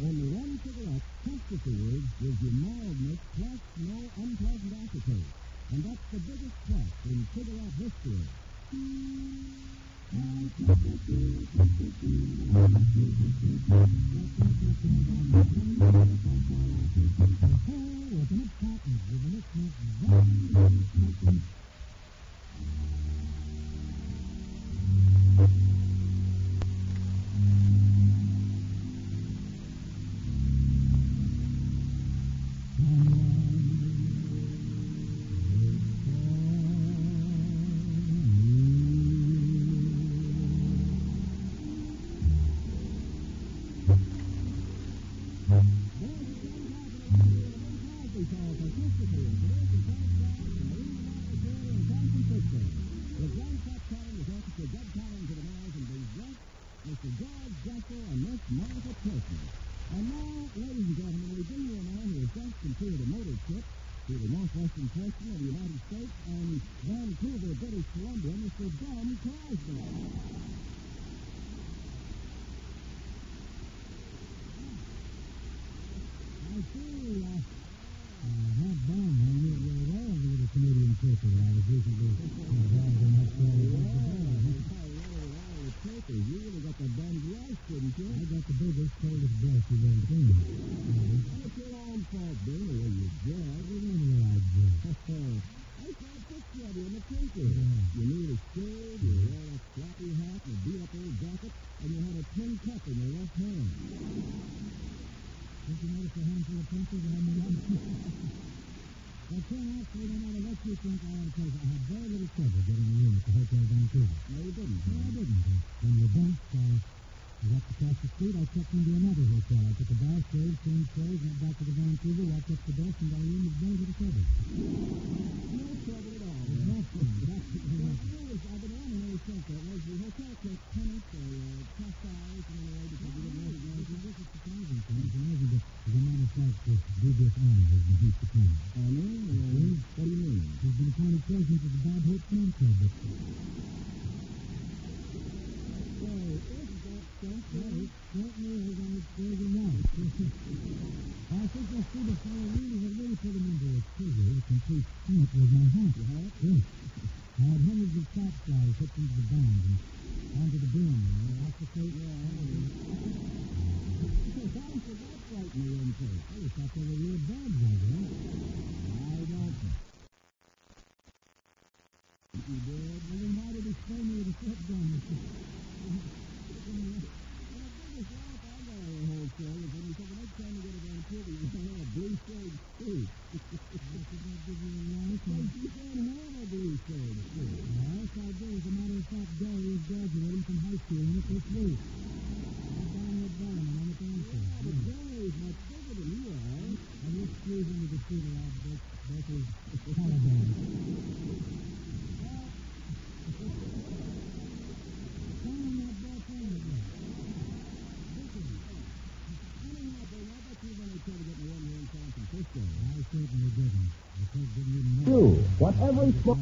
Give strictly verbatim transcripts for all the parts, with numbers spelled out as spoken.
Only one cigarette, Chesterfield, gives you mildness plus no unpleasant aftertaste. And that's the biggest plus in cigarette history. What every smoke...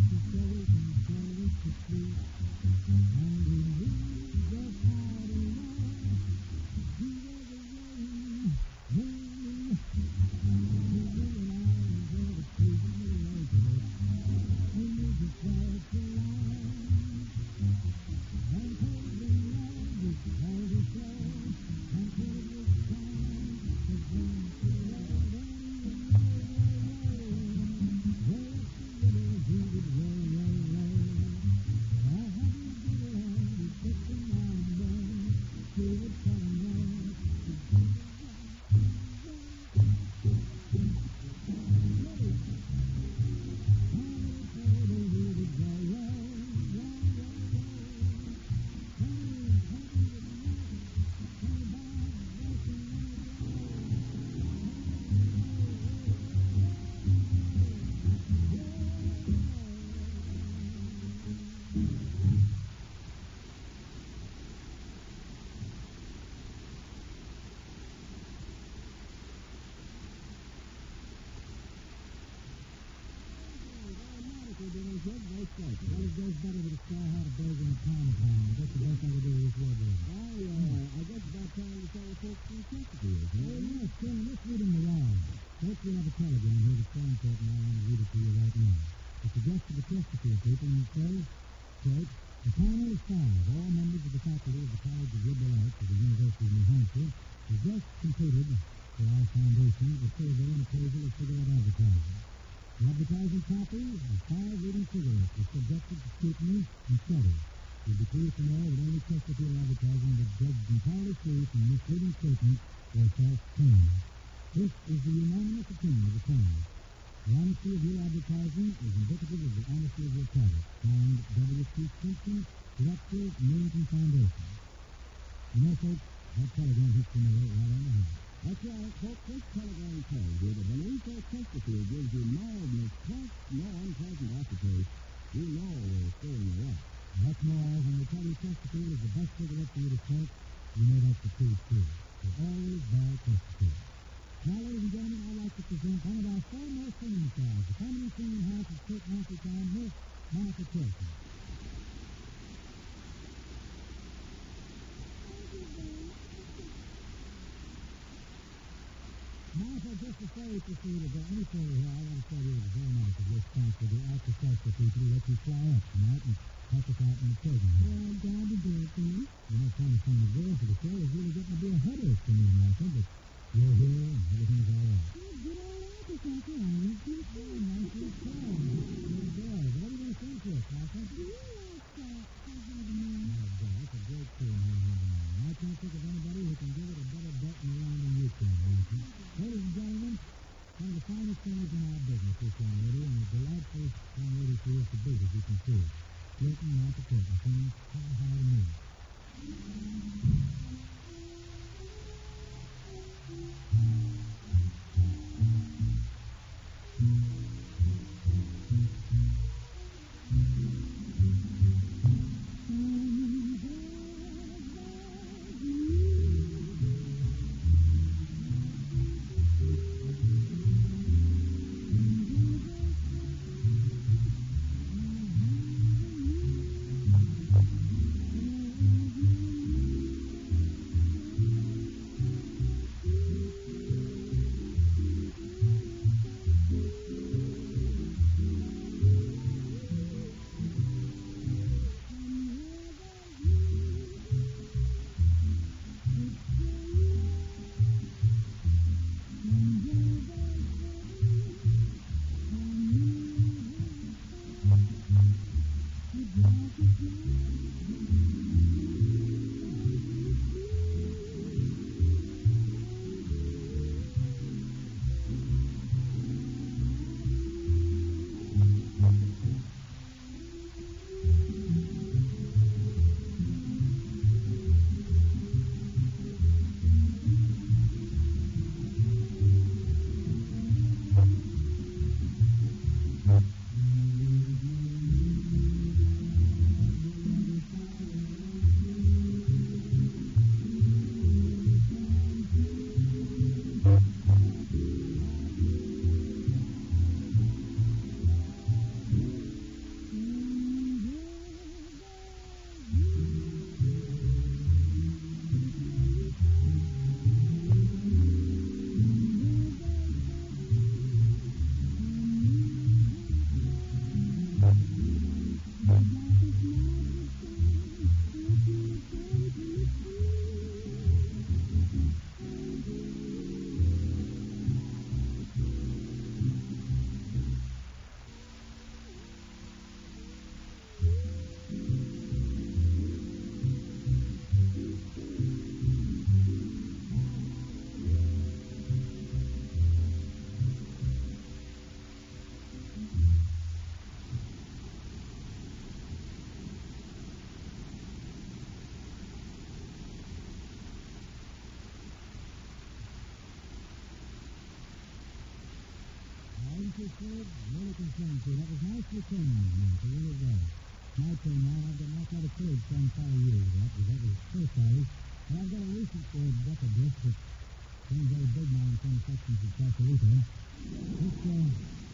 good, very straight. Well, it goes better with a straw hat, a burger, and pound pound. I guess the best thing to do is well done. I, uh, I guess it's about time to tell the folks from Chesterfield, isn't it? Oh, yes, Tim, let's read them aloud. First, we have a telegram here that's so important, I want to read it to you right now. It's addressed to the Chesterfield people, and it says, quote, upon April fifth, all members of the faculty of the College of Liberal Arts of the University of New Hampshire have just completed, for our foundation, a survey and appraisal of cigarette advertising. The advertising copy of five leading cigarettes is subjected to scrutiny and study. You'll be pleased to know that only Chesterfield advertising is judged entirely free from misleading statements or false claims. This is the unanimous opinion of the panel. The honesty of your advertising is indicative of the honesty of your product. Signed, W C Simpson, Director, Millington Foundation. You know, folks, that telegram hits the nail right on the head. That's right, folks. This telegram tells you that when Info Chesterfield gives you mildness plus no unpleasant aftertaste, you know we're stirring you up. That's more, when they tell you Chesterfield is the best cigarette for you to smoke, you know that's the truth, too. So always buy Chesterfield. Now, ladies and gentlemen, I'd like to present one of our foremost singing stars, the comedy singing house of Kurt Nancy Town, Miss Monica Tilton. Monica, just to say to see that there any further here, I want to say to you it was very nice of your sponsor, the Alka-Seltzer people, to let you fly up tonight and help us out in the program. Well, I'm glad to do it, Jim. You know, trying to find a girl for the show is really getting to be a headache for me, Martha, but you're here and everything's all right. Well, good old Alka-Seltzer, I was just saying. Nice little song. Good boy. What are you going to sing to us, Martha? Do you like uh, I Have a Man? Oh, boy, that's a great tune, I Have a Man. I can't think of anybody who can give it a better bet in the round than you can, Martha. Ladies and gentlemen, one of the finest singers in our business, this young lady, and a delightful young lady she is to boot, as you can see. Tilton, Martha Tilton, sings How High to Me. kid. Really concerned, too. That was nicely turned, Martha. Really was. My turn now. I've got not got a kid from five years. That was that was first size. And I've got a recent uh, bucket disc that seems very big now in some sections of Costa Rica. It's, uh...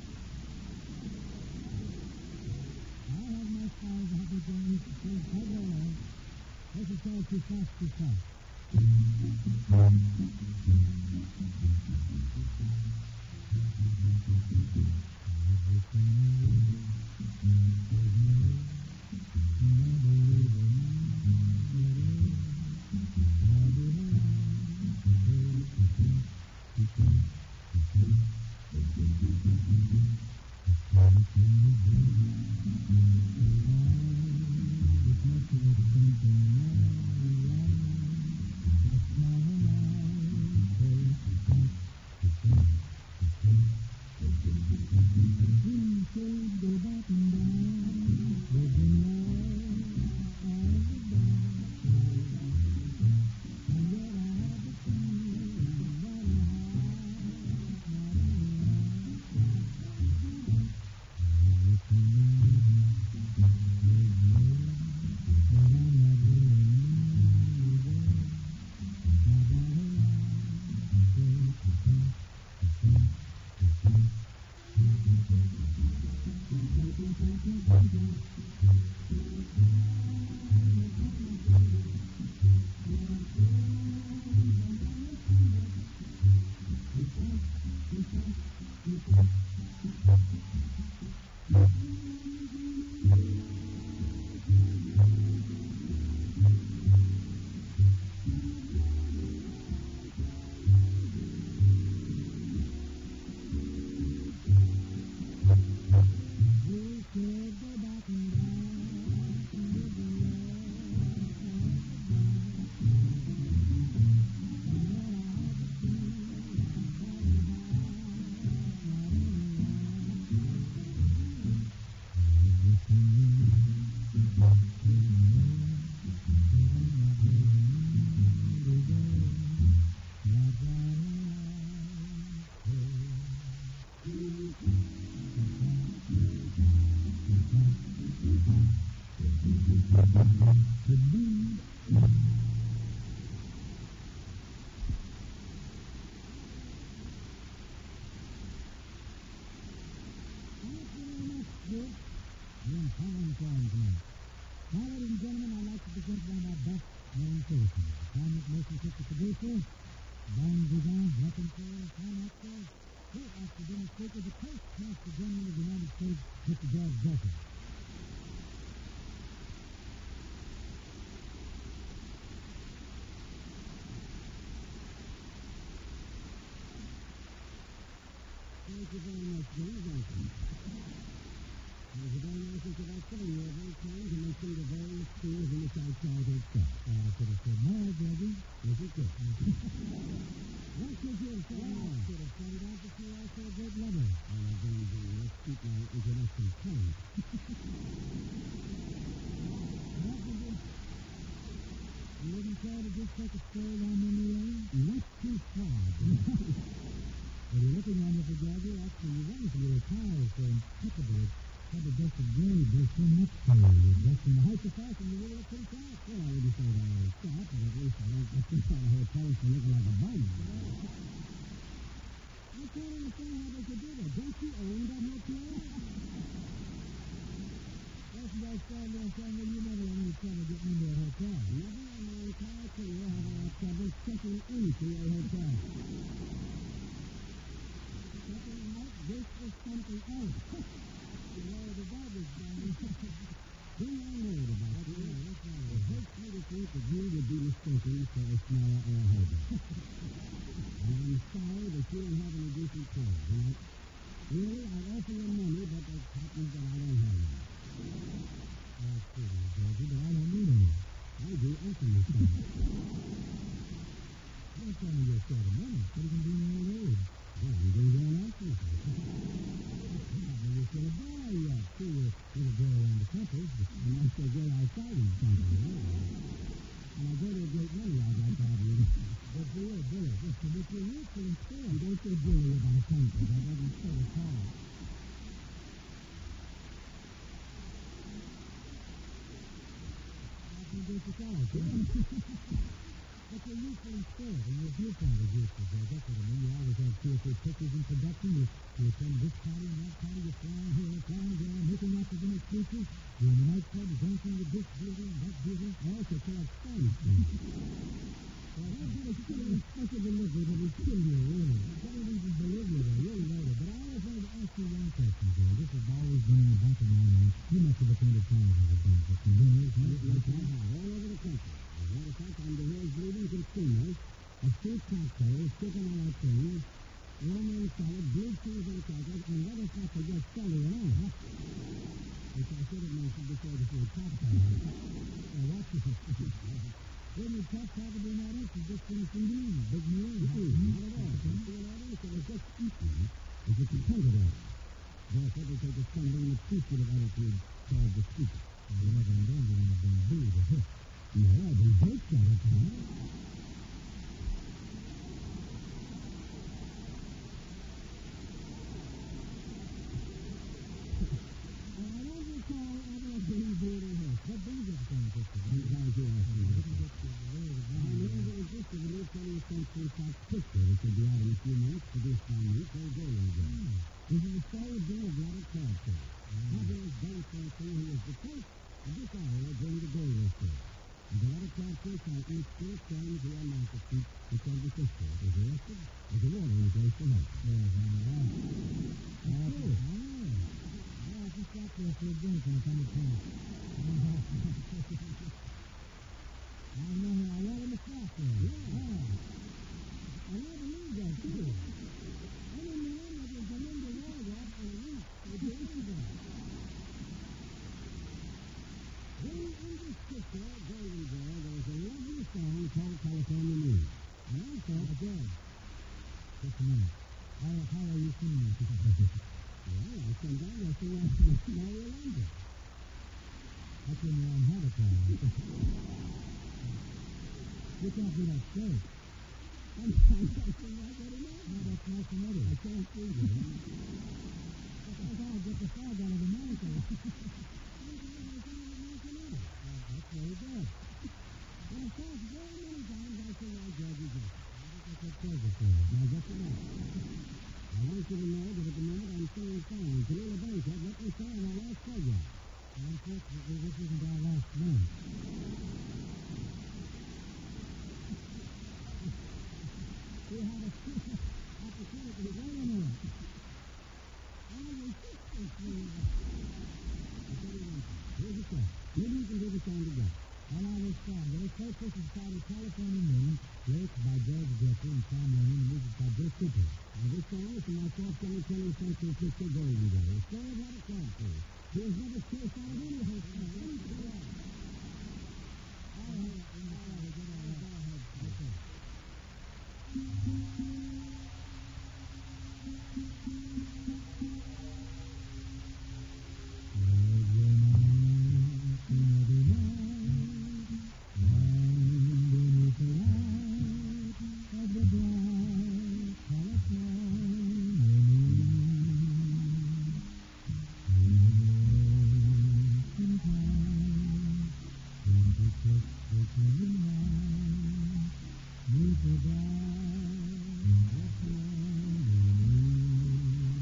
I have my spies, Happy Jones. Please, hold on now. This is all too fast, too fast. Thank you very much, James. Welcome. It was a very nice introduction, and you were very kind to mention the various schools in which I childhood taught. Uh, I could have said more, Judge. Yes, you could. What could you have said more? I could have started out to see also a great lover. Well, now, James, let's keep my introduction kind. What did you... You wouldn't care to just take a stroll down memory lane? Not too far. Well, you're looking on it, Georgie. Actually, you want to retire so impeccable. It's probably just a grade. There's so much for you. You're just in the height of fashion. You really look pretty sharp. Well, I wouldn't say that I was sharp, but at least I don't get too out of hotels for looking like a bum. I can't understand how they could do that. Don't you own that hotel? That's what I started there saying, well, you never had any trouble getting into a hotel. Never in my entire career have I had trouble checking into a hotel. Checking out, this is something else. You know, the garbage down. Do you know about that? Yeah, that's right. It hurts me to think that you would be mistaken for a Snarl or a Hobo. And I'm sorry that you don't have any decent clothes. You know, really, I'd offer you money, but it happens that I don't have any. Oh, excuse me, Georgie, but I don't need any. I do offer you some. Don't tell me you're short of money. What are you going to do in your old age? Well, I'm going to go and ask you. You're still a boy yet, too. You're a little girl around the country. And I'm still a girl outside in the country. And I go to a great many I'd like to have you. But for you, Billy, listen, if you're useful and fair, don't say Billy about country. That doesn't fit at all. It's a solid, but you're useful in spirit, and your viewpoint is useful, Joe. That's what I mean. You always have two or three pictures in production. You, you attend this party and that party. You're flying here, flying there, making up as many speeches. You're in the nightclub, you're dancing with this beauty and that beauty. I also collect stories. Well, how good is it in special delivery that we kill you, really? I can't even believe you, though. You're right. But I always wanted to ask you one question, Joe. This has always been in the back of my mind. You must have attended thousands of things. But you know, yes, I have, all over the country. As a matter of fact, I'm the hills leading consumers of street cocktails, chicken a la king, romaine salad, blue cheese and crackers, and let us not forget celery and all. Which I should have mentioned before the food cocktail. Well, that's it. When you talk probably not it, you just finished eating. Big meal. Not at all. Don't feel that it was just eating. It's a competitive. Therefore, they take a standing and appreciative attitude toward the speaker. You never indulge in anything big or hit. No, I've been baked all the time. I don't recall ever being booed or hit. What brings us from this? I'm glad you asked me. I never existed in this twentieth century Fox picture, which will be out in a few minutes, produced by me, Cole Gold again. This is the story of Robert Crabtree. Fabulous Ben Franklin, who is the first of this hour during the gold rush. And Robert Crabtree Franklin still stands here on Market Street in San Francisco. Was arrested as a watering place for help. Yes, I'm right. That's true. I often stop there for a drink when I come to town. I know I want him to stop there. Yeah. I never knew that, too. I didn't know him that would come into Waldorf for a week with the engine. Then in this picture, Golden Girl, there was a lovely song called California News. And I thought, again, just a minute. How, how are you singing? Well, I sing down there to Mario London. That's when you're on Habitat. You can't do that straight. I'm trying to sing like that enough. No, that's nice and ready. I can't sing it. I gotta get the fog out of the monitor. That's very good. And of course, very many times I sing like Georgie Jones. I think that's a pleasure for you. Now, just a minute. I want you to know that at the moment I'm singing songs. Tallulah Bankhead let me sing on our last program. And unfortunately, this isn't our last one. We had a opportunity to wait a minute. And we fixed this thing. Here's the song. Maybe you can do the song together. Well, I will start. Very first, this is titled California Moon, lyrics by George Jeffrey and Tom Lennon, and music by Bill Cooper. Now, this song is from my forthcoming twentieth century Cisco Golden Girl. The story of Robert Crabtree. He has never suicided any of his friends. Let me see that. All right. All right. Go ahead. Okay. Thank you.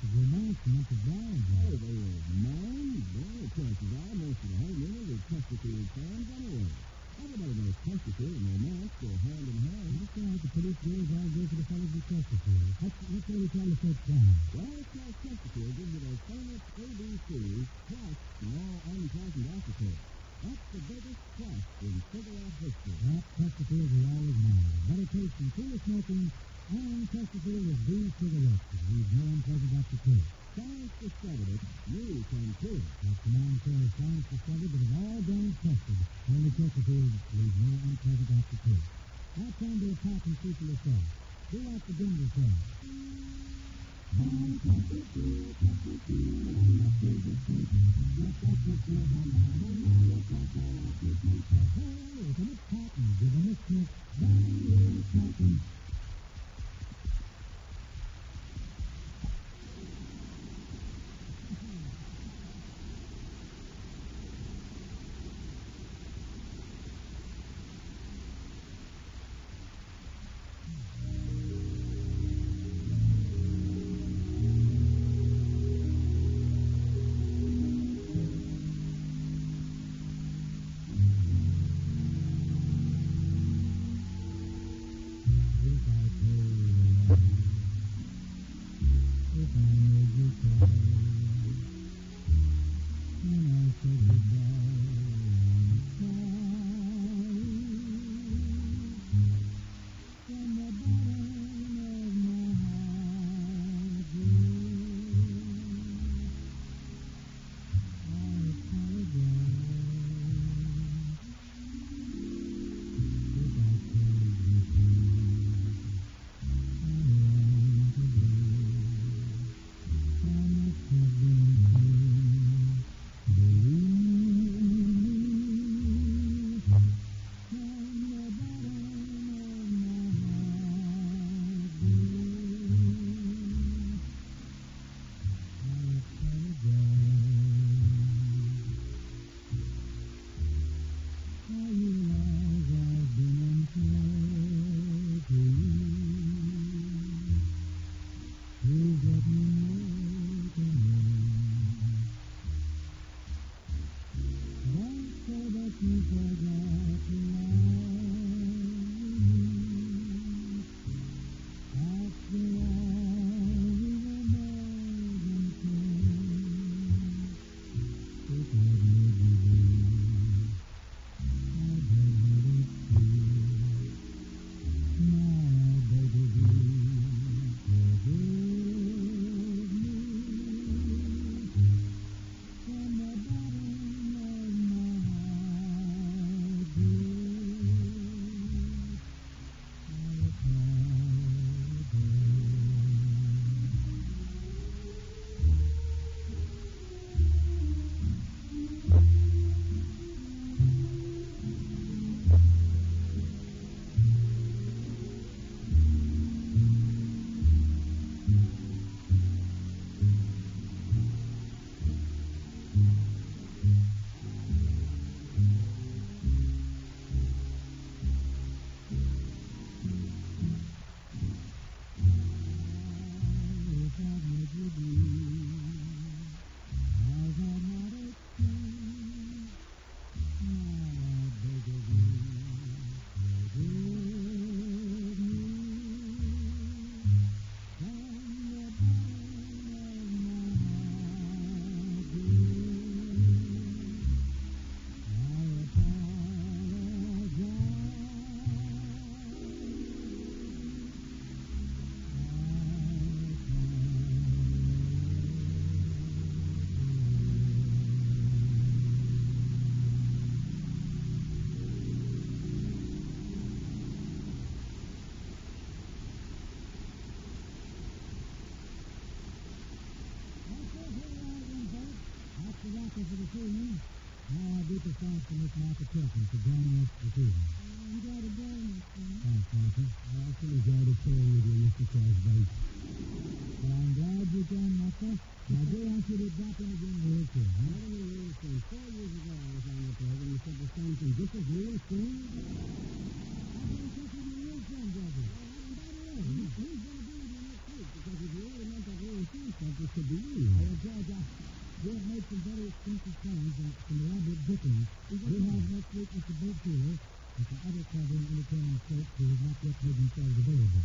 It's romancing. It's a bad Oh, job. they were mine? Well, chances are most of the homeowners are Chesterfield fans anyway. Everybody knows Chesterfield and romance go hand in hand. That's right. The police girls all go for the fellas with Chesterfield. That's, that's what we tell the folks down. Well, it's like Chesterfield gives you those famous A B Cs, plus no unpleasant aftertaste. That's the biggest plus in cigarette history. That Chesterfields are always mine. Better taste than cooler smoking, and Chesterfield is the cigarettes. It leaves no unpleasant aftertaste. Science discovered it. You can too. That's the man says science discovered that of all brands tested, only Chesterfield leaves no unpleasant aftertaste. Now time to a pop and see for yourself. Do like the Denver says. Hey, open it cotton, give him a sniff. Cotton. Thanks to Miss Martha Tilton for joining us this evening. I enjoyed it very much, Jim. Thanks, Martha. I also enjoyed it sharing with you, Mister Crosby. Well, I'm glad you came, Martha. And I do want you to drop in again real soon. Huh? What do you mean, son? Four years ago I was on the program. You said the same thing. This is real soon? I think this is a real friend, Jeffy. Well, by the way, he's going to be here next week because if you really meant that real soon stuff, the could be used. Oh, George, I... We have made some very expensive plans and some elaborate bookings. We have next week Mister Bob Taylor and some other clever and entertaining folks who have not yet made themselves available.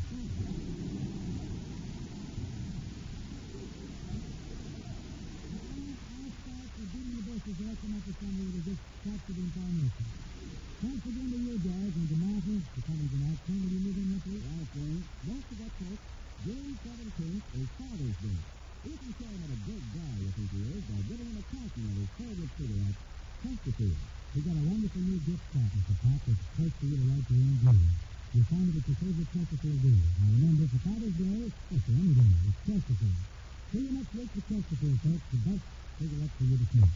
They'll come up with somebody to just capture the information. Thanks again to you, George, and to Martha for coming tonight. Can you move in with me? Right, Jane. Don't forget, folks, June seventeenth is Father's Day. You can show him what a good guy you think he is by giving him a carton of his favorite cigarette, Chesterfield. We've got a wonderful new gift pack, Mister Pat, that's close to you to write your own deal. You'll find it at your favorite Chesterfield dealer. Now remember, for Father's Day, yes, for any day, it's Chesterfield. See you next week for Chesterfield, folks, the best cigarette for you to smoke.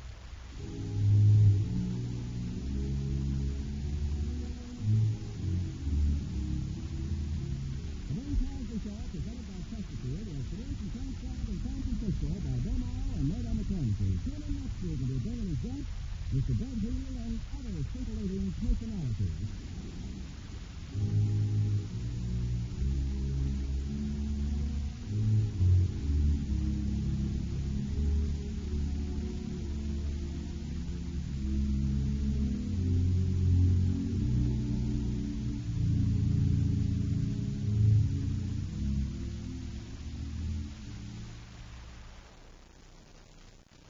The Wayne Cosby Show, presented by Chesterfield, is produced and transcribed in San Francisco by Bill Morrow and Nate McKenzie. Tune in next week and we'll bring in his guests, Mister Bud Healy and other scintillating personalities.